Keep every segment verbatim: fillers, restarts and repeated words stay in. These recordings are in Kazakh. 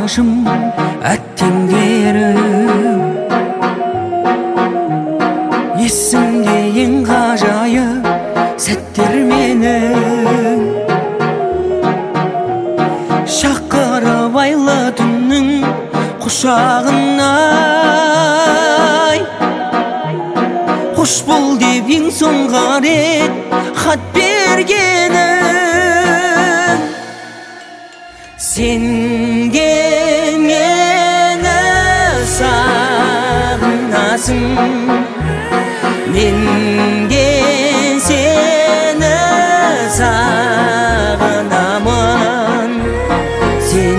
қуанышым әттеңдерім, есімде ең ғажайып сәттер менің. Шақырып айлы түннің құшағына, қош бол деп ең соңғы рет хат бергенім. Сенге мені сағынасың, менге сені сағынамын. Сен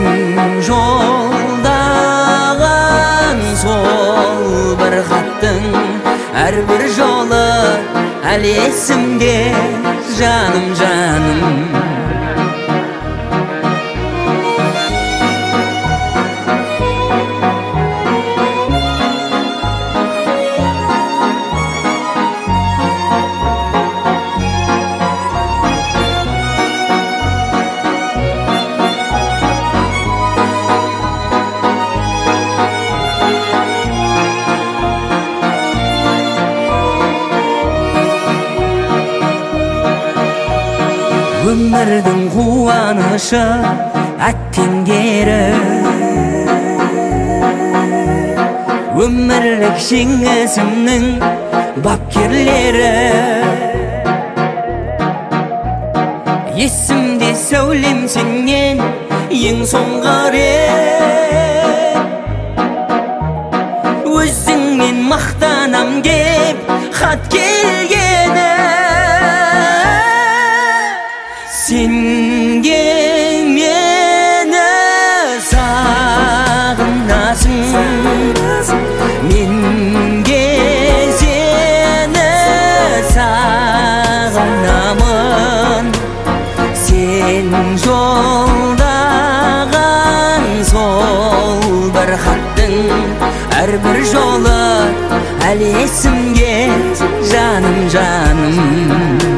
жолдаған сол бір хаттың әрбір жолы әлі есімде, жаным жаным. Өмірдің қуанышы әттеңдері, өмірлік жеңісімнің бапкерлері. Есімде сәулем сенен ең соңғы рет, өзіңмен мақтанам деп хат келгені. Сенге мені сағынасың, менге сені сағынамын. Сен жолдаған сол бір хаттың әрбір жолы әлі есімде, жаным жаным.